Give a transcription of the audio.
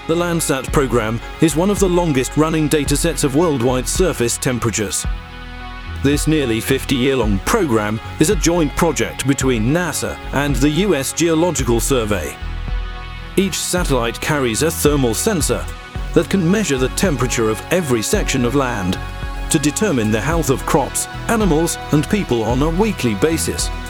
The Landsat program is one of the longest-running datasets of worldwide surface temperatures. This nearly 50-year-long program is a joint project between NASA and the US Geological Survey. Each satellite carries a thermal sensor that can measure the temperature of every section of land to determine the health of crops, animals and people on a weekly basis.